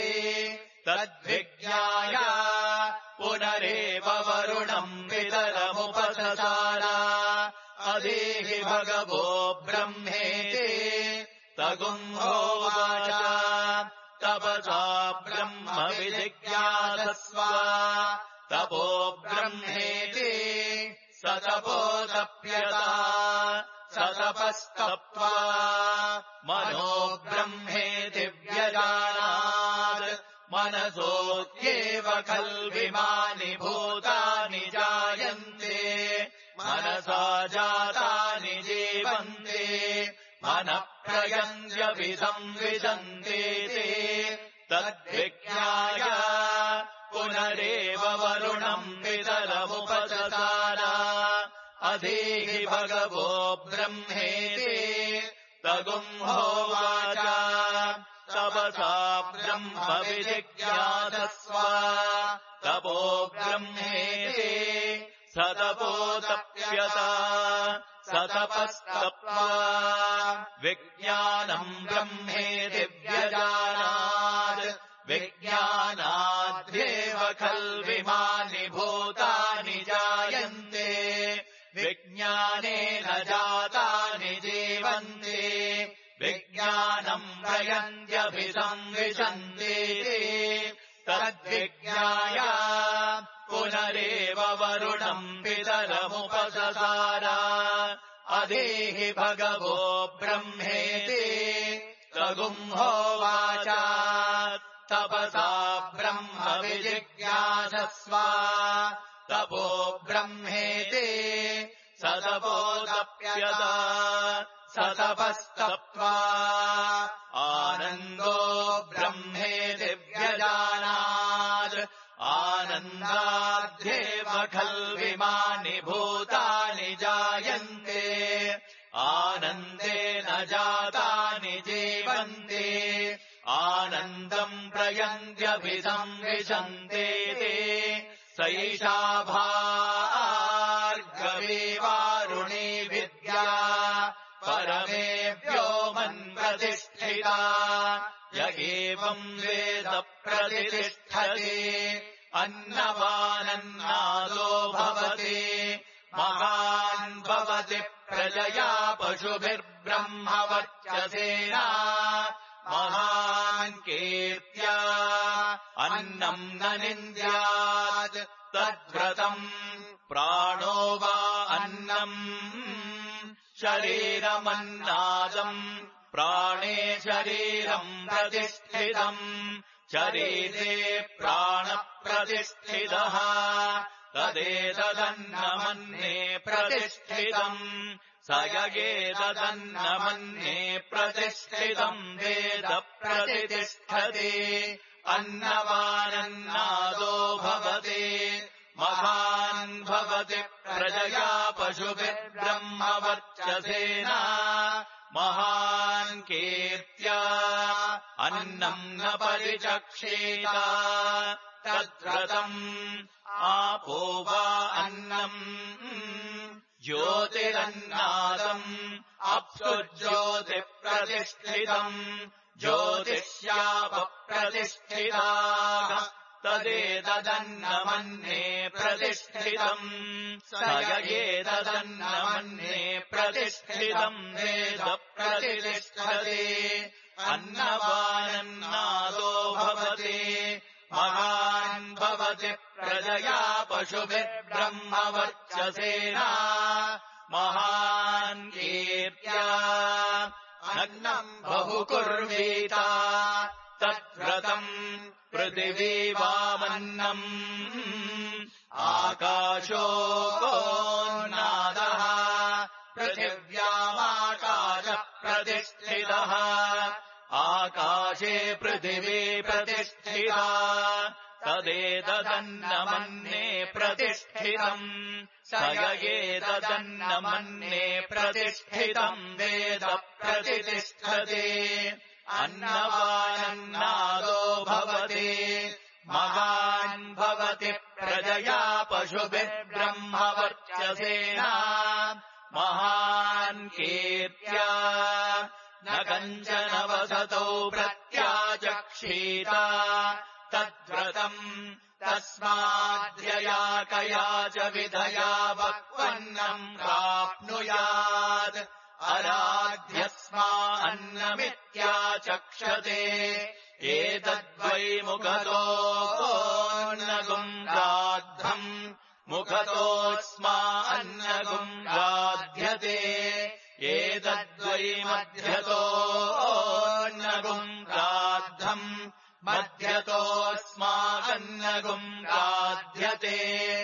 तद्विज्ञाय पुनरेव वरुणम् पितरमुपससार अधीहि भगवो ब्रह्मेति तगुम्होवाच तपसा ब्रह्म विजिज्ञासस्व तपो ब्रह्मेति सतपोतप्यता सतपस्तप्त्वा मनो ब्रह्मेति व्यजानात् मनसोऽप्येव खल्विमानि भूतानि जायन्ते मनसा जातानि जीवन्ते मनः प्रयन्त्यभिसंविशन्ते तद्विज्ञाय पुनरेव वरुणम् पितरमुपससार अधीहि भगवो ब्रह्मेति तगुम्होवाच तपसा ब्रह्म विजिज्ञासस्व तपो ब्रह्मेति सतपोतप्यता सतपस्तप्त्वा विज्ञानम् ब्रह्मेति व्यजानात् विज्ञानाद्येव खल्विमानि भूतानि जायन्ते विज्ञानेन जातानि जीवन्ते विज्ञानम् प्रयन्त्यभिसंविशन्ते तद्विज्ञाय पुनरेव वरुणम् पितरमुपससार अधीहि भगवो ब्रह्मेति तगुम्होवाच तपसा ब्रह्म विजिज्ञासस्व तपो ब्रह्मेति सतपोतप्यता सतपस्तप्त्वा आनन्दो ब्रह्मेति व्यजानात् आनन्दाद्येव खल्विमानि भूतानि जायन्ते आनन्देन जातानि जीवन्ते आनन्दम् प्रयन्त्यभिसंविशन्ते सैषा भार्गवी वारुणी विद्या परमे व्योमन्प्रतिष्ठिता य एवम् वेद प्रतिष्ठते अन्नवानन्नादो भवति महान् भवति प्रजया पशुभिर्ब्रह्मवर्चसेना महान् कीर्त्या अन्नम् न निन्द्यात् तद्व्रतम् प्राणो वा अन्नम् शरीरमन्नादम् प्राणे शरीरम् प्रतिष्ठितम् शरीरे प्राणप्रतिष्ठितः तदेतदन्नमन्ये प्रतिष्ठितम् स यगेतदन्नमन्ये प्रतिष्ठितम् वेद प्रतिष्ठते अन्नवानन्नादो भवति महान् भवति प्रजया पशुभिर्ब्रह्मवर्चसेना महान् कीर्त्या अन्नम् न परिचक्षेत तद्व्रतम् आपो वा अन्नम् ज्योतिरन्नादम् अप्सुज्योतिप्रतिष्ठितम् ज्योतिष्यापप्रतिष्ठिताः तदेतदन्नमन्ये प्रतिष्ठितम् स यगेतदन्नमन्ये प्रतिष्ठितम् वेद प्रतिष्ठते अन्नवानन्नादो भवति महान् भवति प्रजया पशुभिर्ब्रह्मवर्चसेना महान् कीर्त्या अन्नम् बहुकुर्वीत तद्व्रतम् पृथिवीवामन्नम् आकाशोऽन्नादः पृथिव्यामाकाशः प्रतिष्ठितः आकाशे पृथिवी प्रतिष्ठिता तदेतदन्नमन्ये प्रतिष्ठितम् स य एतदन्नमन्ये प्रतिष्ठितम् वेद प्रतिष्ठते अन्नवानन्नादो भवति महान् भवति प्रजया पशुभिर्ब्रह्मवर्चसेना महान् कीर्त्या न कञ्चन वसतो प्रत्याचक्षीत तद्व्रतम् तस्माद्यया कया च विधया वक्वन्नम् प्राप्नुयात् अराध्यस्मा अन्नमित्याचक्षते एतद्वै मुखतोऽन्नगुम् राद्धम् मुखतोऽस्मा अन्नगुम् राध्यते एतद्वै मध्यतोऽन्नगुम् राद्धम् मध्यतोऽस्माकन्नगुम् राध्यते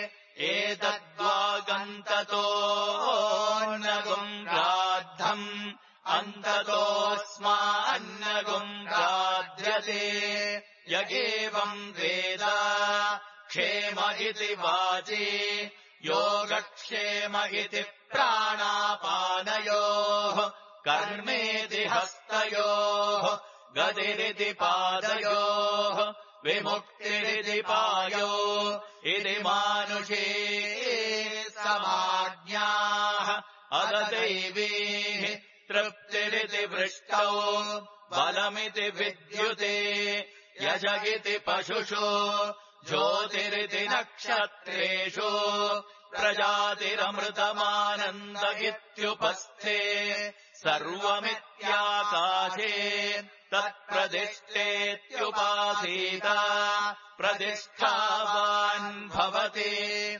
एतद्वागन्ततोऽन्नगुम् राद्धम् अन्ततोऽस्मान्नगुम् राध्यते य एवम् वेद क्षेम इति वाचि योगक्षेम इति प्राणापानयोः कर्मेति हस्तयोः गतिरिति पादयोः विमुक्तिरिति पायो इति मानुषे समाज्ञाः अददैवीः तृप्तिरिति वृष्टौ बलमिति विद्युते यश इति पशुषु ज्योतिरिति नक्षत्रेषु प्रजातिरमृतमानन्द इत्युपस्थे सर्वमित्याकाशे तत्प्रतिष्ठेत्युपासीत प्रतिष्ठावान् भवति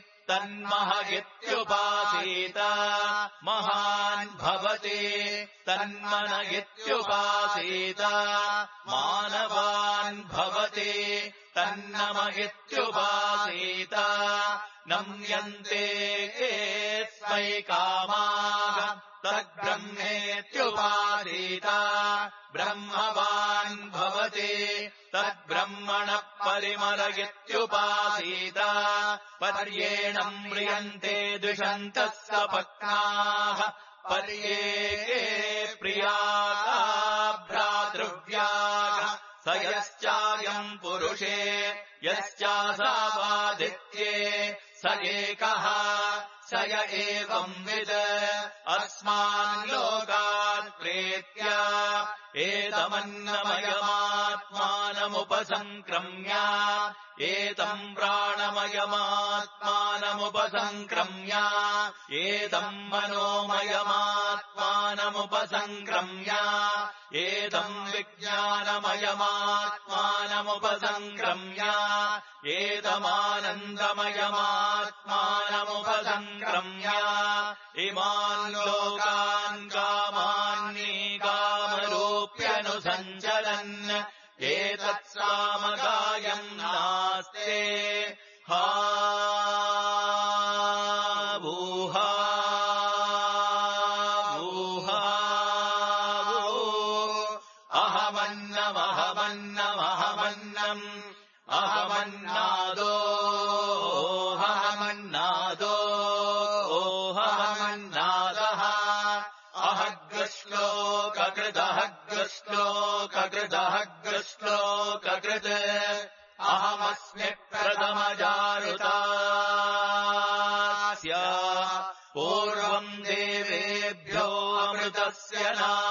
तन्महगित्युपासीत महान् भवति तन्मन इत्युपासीत मानवान् भवति तन्नम इत्युपासीत नम्यन्ते स्मै कामाः तद्ब्रह्मेत्युपासीत ब्रह्मवान् भवति तद्ब्रह्मणः परिमल इत्युपासीत पर्येणम् म्रियन्ते द्विषन्तः सपत्नाः पर्ये प्रियाका भ्रातृव्याः स यश्चायम् पुरुषे यश्चासावादित्ये स एकः स य एवंविद अस्मान् लोकान् प्रेत्य एतमन्नमयमात्मानमुपसङ्क्रम्य एतम् प्राणमयमात्मानमुपसङ्क्रम्य एतम् मनोमयमात्मानमुपसङ्क्रम्य एतम् विज्ञानमयमात्मानमुपसङ्क्रम्य एतमानन्दमयमात्मानमुपसङ्क्रम्य इमान् लोकान् कामान्यकामरूप्यनुसञ्चरन् एतत्सामगायम् नास्ते हा भूहा भूहा अहमन्नमहमन्नमहमन्नम् अहमन्नादो अहमन्नादो अहमन्नादः अहग्रश्लोककृदहग्रश्लोककृदहग्रश्लोककृत् अहमस्मि प्रथमजारुतास्य पूर्वम् देवेभ्यो अमृतस्य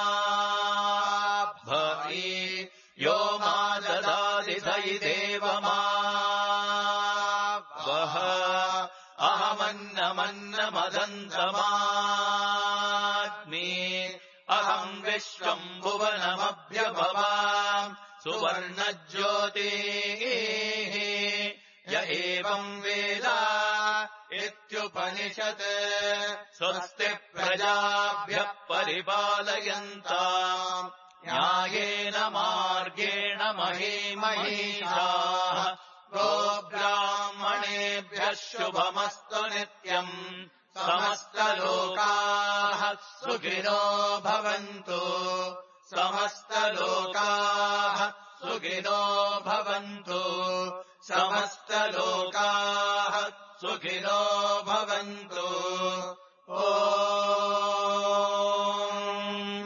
नाभि यो मा ददाति स इदेव मा वह अहमन्नमन्नमदन्तमाग्नि अहम् विश्वम् भुवनमभ्यभवाम् सुवर्णज्योतिः य एवम् वेद इत्युपनिषत् स्वस्ति प्रजाभ्यः परिपालयन्ताम् न्यायेन मार्गेण महीमहीषाः गोब्राह्मणेभ्यः शुभमस्तु नित्यम् समस्तलोकाः सुखिनो भवन्तु समस्तलोकाः सुखिनो भवन्तु समस्तलोकाः सुखिनो भवन्तु ॐ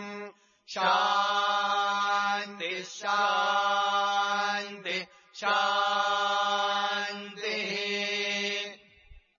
शान्ति शान्ति शान्ति